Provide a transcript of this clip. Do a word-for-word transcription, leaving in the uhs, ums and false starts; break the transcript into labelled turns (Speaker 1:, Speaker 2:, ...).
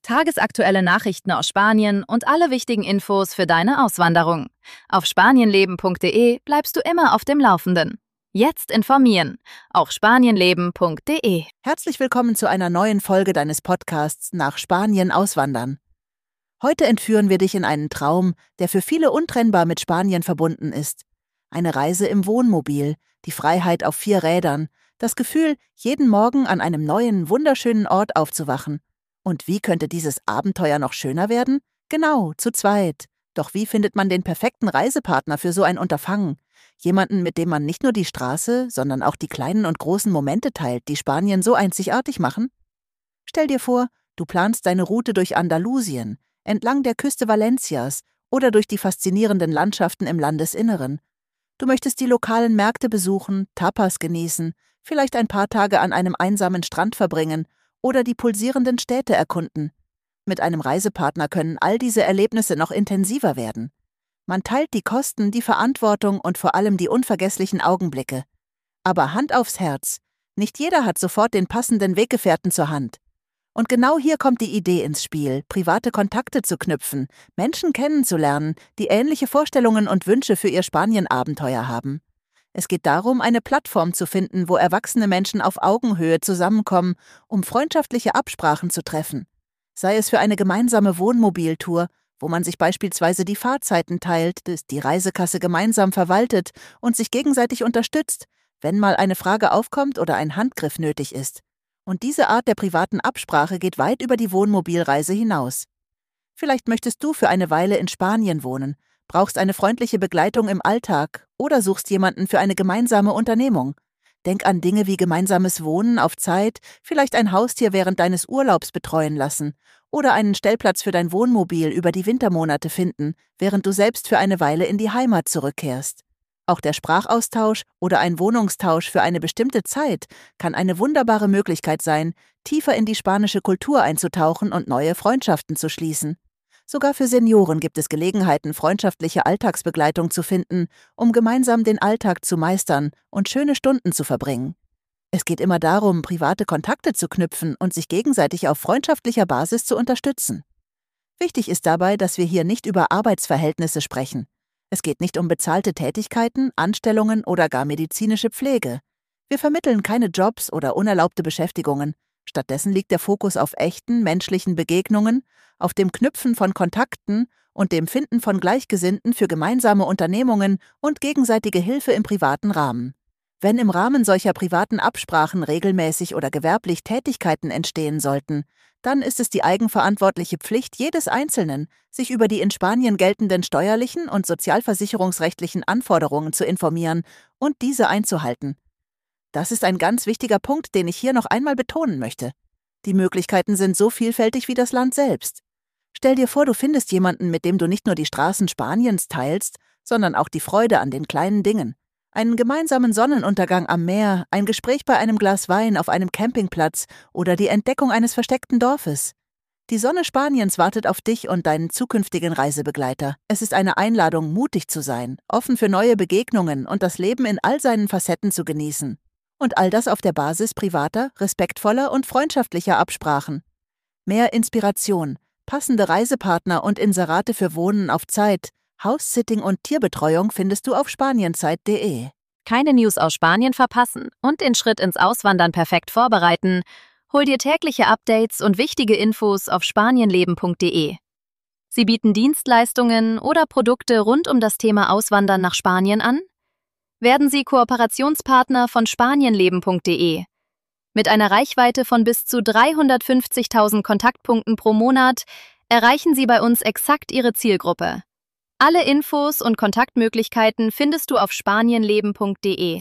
Speaker 1: Tagesaktuelle Nachrichten aus Spanien und alle wichtigen Infos für deine Auswanderung. Auf spanienleben punkt de bleibst du immer auf dem Laufenden. Jetzt informieren auf spanienleben punkt de.
Speaker 2: Herzlich willkommen zu einer neuen Folge deines Podcasts Nach Spanien auswandern. Heute entführen wir dich in einen Traum, der für viele untrennbar mit Spanien verbunden ist. Eine Reise im Wohnmobil, die Freiheit auf vier Rädern, das Gefühl, jeden Morgen an einem neuen, wunderschönen Ort aufzuwachen. Und wie könnte dieses Abenteuer noch schöner werden? Genau, zu zweit. Doch wie findet man den perfekten Reisepartner für so ein Unterfangen? Jemanden, mit dem man nicht nur die Straße, sondern auch die kleinen und großen Momente teilt, die Spanien so einzigartig machen? Stell dir vor, du planst deine Route durch Andalusien, entlang der Küste Valencias oder durch die faszinierenden Landschaften im Landesinneren. Du möchtest die lokalen Märkte besuchen, Tapas genießen, vielleicht ein paar Tage an einem einsamen Strand verbringen oder die pulsierenden Städte erkunden. Mit einem Reisepartner können all diese Erlebnisse noch intensiver werden. Man teilt die Kosten, die Verantwortung und vor allem die unvergesslichen Augenblicke. Aber Hand aufs Herz, nicht jeder hat sofort den passenden Weggefährten zur Hand. Und genau hier kommt die Idee ins Spiel, private Kontakte zu knüpfen, Menschen kennenzulernen, die ähnliche Vorstellungen und Wünsche für ihr Spanien-Abenteuer haben. Es geht darum, eine Plattform zu finden, wo erwachsene Menschen auf Augenhöhe zusammenkommen, um freundschaftliche Absprachen zu treffen. Sei es für eine gemeinsame Wohnmobiltour, wo man sich beispielsweise die Fahrzeiten teilt, die Reisekasse gemeinsam verwaltet und sich gegenseitig unterstützt, wenn mal eine Frage aufkommt oder ein Handgriff nötig ist. Und diese Art der privaten Absprache geht weit über die Wohnmobilreise hinaus. Vielleicht möchtest du für eine Weile in Spanien wohnen, brauchst eine freundliche Begleitung im Alltag oder suchst jemanden für eine gemeinsame Unternehmung. Denk an Dinge wie gemeinsames Wohnen auf Zeit, vielleicht ein Haustier während deines Urlaubs betreuen lassen oder einen Stellplatz für dein Wohnmobil über die Wintermonate finden, während du selbst für eine Weile in die Heimat zurückkehrst. Auch der Sprachaustausch oder ein Wohnungstausch für eine bestimmte Zeit kann eine wunderbare Möglichkeit sein, tiefer in die spanische Kultur einzutauchen und neue Freundschaften zu schließen. Sogar für Senioren gibt es Gelegenheiten, freundschaftliche Alltagsbegleitung zu finden, um gemeinsam den Alltag zu meistern und schöne Stunden zu verbringen. Es geht immer darum, private Kontakte zu knüpfen und sich gegenseitig auf freundschaftlicher Basis zu unterstützen. Wichtig ist dabei, dass wir hier nicht über Arbeitsverhältnisse sprechen. Es geht nicht um bezahlte Tätigkeiten, Anstellungen oder gar medizinische Pflege. Wir vermitteln keine Jobs oder unerlaubte Beschäftigungen. Stattdessen liegt der Fokus auf echten, menschlichen Begegnungen, auf dem Knüpfen von Kontakten und dem Finden von Gleichgesinnten für gemeinsame Unternehmungen und gegenseitige Hilfe im privaten Rahmen. Wenn im Rahmen solcher privaten Absprachen regelmäßig oder gewerblich Tätigkeiten entstehen sollten, dann ist es die eigenverantwortliche Pflicht jedes Einzelnen, sich über die in Spanien geltenden steuerlichen und sozialversicherungsrechtlichen Anforderungen zu informieren und diese einzuhalten. Das ist ein ganz wichtiger Punkt, den ich hier noch einmal betonen möchte. Die Möglichkeiten sind so vielfältig wie das Land selbst. Stell dir vor, du findest jemanden, mit dem du nicht nur die Straßen Spaniens teilst, sondern auch die Freude an den kleinen Dingen. Einen gemeinsamen Sonnenuntergang am Meer, ein Gespräch bei einem Glas Wein auf einem Campingplatz oder die Entdeckung eines versteckten Dorfes. Die Sonne Spaniens wartet auf dich und deinen zukünftigen Reisebegleiter. Es ist eine Einladung, mutig zu sein, offen für neue Begegnungen und das Leben in all seinen Facetten zu genießen. Und all das auf der Basis privater, respektvoller und freundschaftlicher Absprachen. Mehr Inspiration, passende Reisepartner und Inserate für Wohnen auf Zeit, House-Sitting und Tierbetreuung findest du auf spanienzeit punkt de.
Speaker 1: Keine News aus Spanien verpassen und den Schritt ins Auswandern perfekt vorbereiten? Hol dir tägliche Updates und wichtige Infos auf spanienleben punkt de. Sie bieten Dienstleistungen oder Produkte rund um das Thema Auswandern nach Spanien an? Werden Sie Kooperationspartner von spanienleben punkt de. Mit einer Reichweite von bis zu dreihundertfünfzigtausend Kontaktpunkten pro Monat erreichen Sie bei uns exakt Ihre Zielgruppe. Alle Infos und Kontaktmöglichkeiten findest du auf spanienleben punkt de.